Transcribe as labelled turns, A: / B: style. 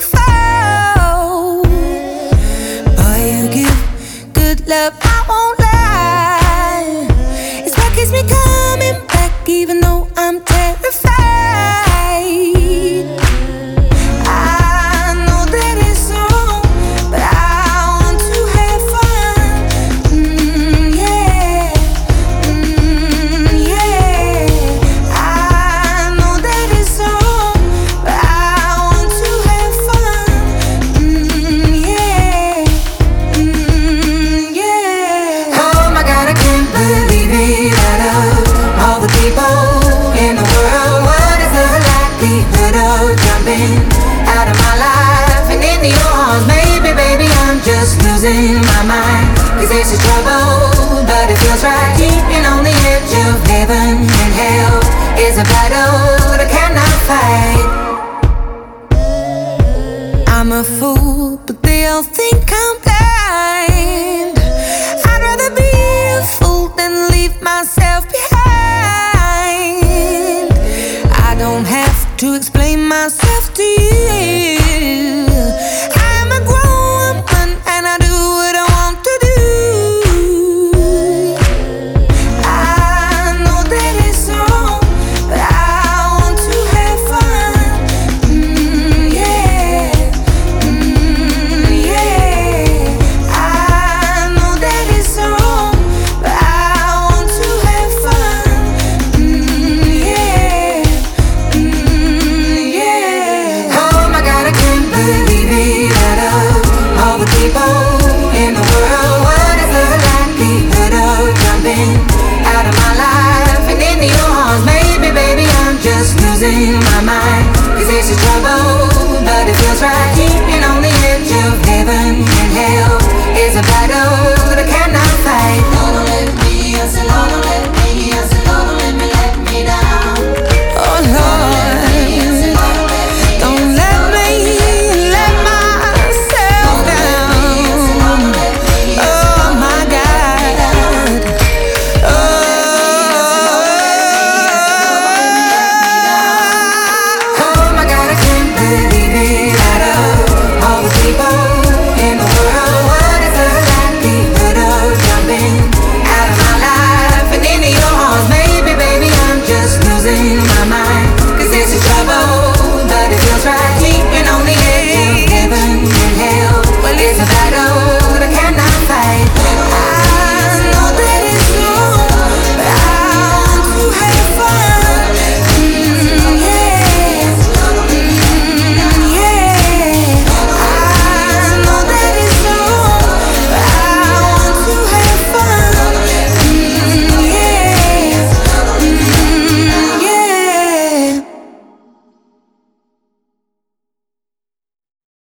A: fall. Boy, you give good love, I won't lie. It's what keeps me coming back, even though I'm terrified. I know that it's wrong, but I want to have fun. Yeah, yeah. I know that it's wrong, but I want to have fun. Yeah, yeah. Oh my God, I can't believe it. Out of all the people in the world, what is the likelihood of jumping out of my life and into your arms? Maybe, baby, I'm just losing my mind, 'cause this is trouble, but it feels right. Keeping on the edge of heaven and hell is a battle that I cannot fight. I'm a fool, but they all think I'm blind. I'd rather be a fool than leave myself behind. I don't have to explain myself to you. I'm a grown woman and I do what I want to do. I know that it's wrong, but I want to have fun. Yeah, yeah. I know that it's wrong, but I want to have fun. Yeah, yeah. Oh my God, I can't believe it. Out of all the people